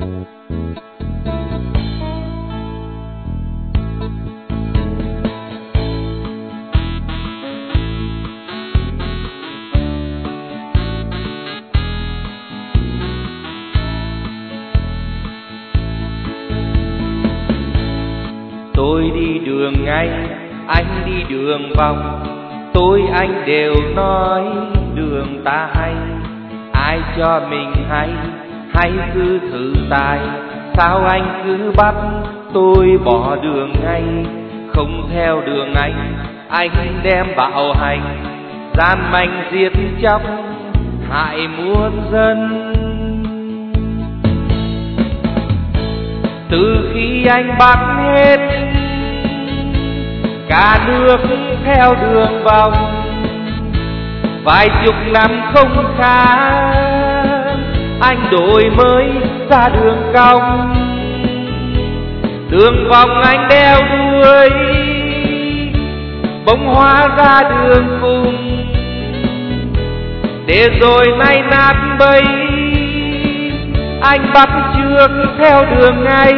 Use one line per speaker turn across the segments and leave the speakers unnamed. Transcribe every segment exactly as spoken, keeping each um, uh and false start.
Tôi đi đường ngay, anh đi đường vòng, tôi anh đều nói đường ta hay. Ai cho mình hay, hay cứ thử tài. Sao anh cứ bắt tôi bỏ đường ngay? Không theo đường anh, anh đem bạo hành, gian manh giết chóc, hại muôn dân. Từ khi anh bắt hết cả nước theo đường vòng, vài chục năm không khá, anh đổi mới ra đường cong. Đường vòng anh đeo đuôi, bỗng hóa ra đường cùng, để rồi nay nát bấy, anh bắt trước theo đường ngay.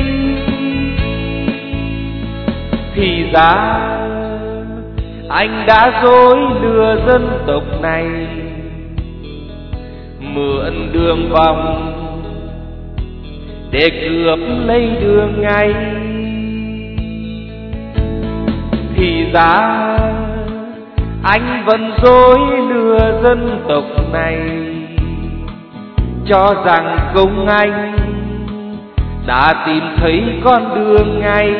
Thì ra anh đã dối lừa dân tộc này, mượn đường vòng để cướp lấy đường ngay. Thì ra anh vẫn dối lừa dân tộc này, cho rằng công anh đã tìm thấy con đường ngay.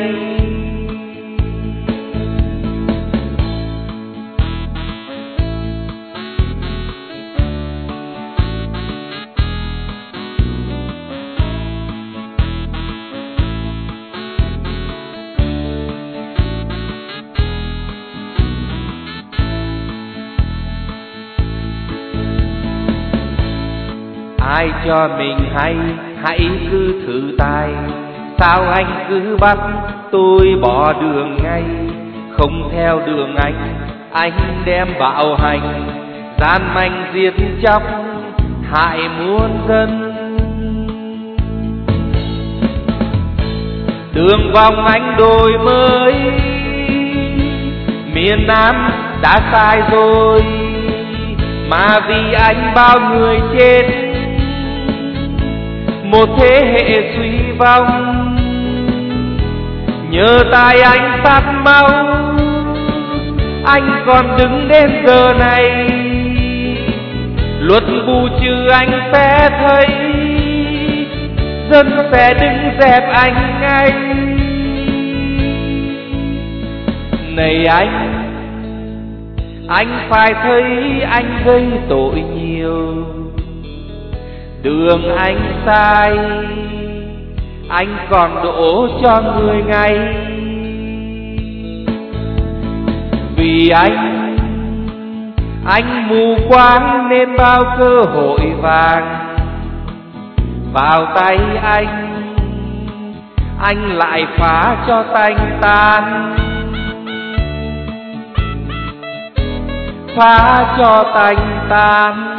Ai cho mình hay, hãy cứ thử tài. Sao anh cứ bắt tôi bỏ đường ngay? Không theo đường anh, anh đem bạo hành, gian manh giết chóc, hại muôn dân. Đường vòng anh đổi mới, miền Nam đã sai rồi, mà vì anh bao người chết, một thế hệ suy vong. Nhờ tay anh tắt máu, anh còn đứng đến giờ này. Luật bù trừ anh sẽ thấy, dân sẽ đứng dẹp anh ngay. Này anh, anh phải thấy anh gây tội nhiều. Đường anh sai, anh còn đổ cho người ngay. Vì anh, anh mù quáng nên bao cơ hội vàng vào tay anh, anh lại phá cho tanh tan, phá cho tanh tan.